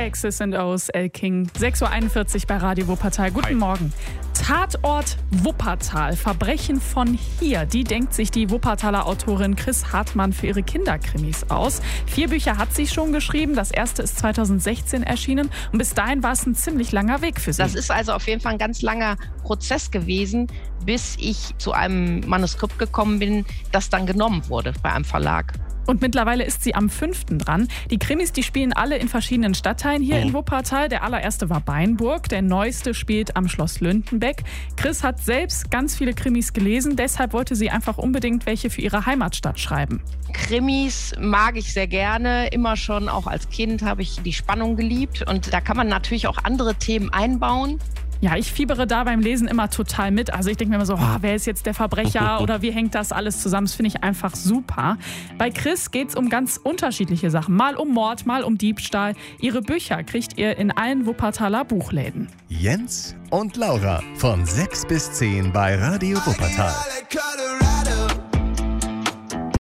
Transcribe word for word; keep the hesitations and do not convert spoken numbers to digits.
X's and O's, El King. sechs Uhr einundvierzig bei Radio Wuppertal. Guten Hi. Morgen. Tatort Wuppertal. Verbrechen von hier. Die denkt sich die Wuppertaler Autorin Chris Hartmann für ihre Kinderkrimis aus. Vier Bücher hat sie schon geschrieben. Das erste ist zweitausendsechzehn erschienen. Und bis dahin war es ein ziemlich langer Weg für sie. Das ist also auf jeden Fall ein ganz langer Prozess gewesen, bis ich zu einem Manuskript gekommen bin, das dann genommen wurde bei einem Verlag. Und mittlerweile ist sie am fünften dran. Die Krimis, die spielen alle in verschiedenen Stadtteilen hier Mhm. in Wuppertal. Der allererste war Beinburg, der neueste spielt am Schloss Lündenbeck. Chris hat selbst ganz viele Krimis gelesen, deshalb wollte sie einfach unbedingt welche für ihre Heimatstadt schreiben. Krimis mag ich sehr gerne. Immer schon, auch als Kind, habe ich die Spannung geliebt. Und da kann man natürlich auch andere Themen einbauen. Ja, ich fiebere da beim Lesen immer total mit. Also ich denke mir immer so, oh, wer ist jetzt der Verbrecher oder wie hängt das alles zusammen? Das finde ich einfach super. Bei Chris geht es um ganz unterschiedliche Sachen. Mal um Mord, mal um Diebstahl. Ihre Bücher kriegt ihr in allen Wuppertaler Buchläden. Jens und Laura von sechs bis zehn bei Radio Wuppertal.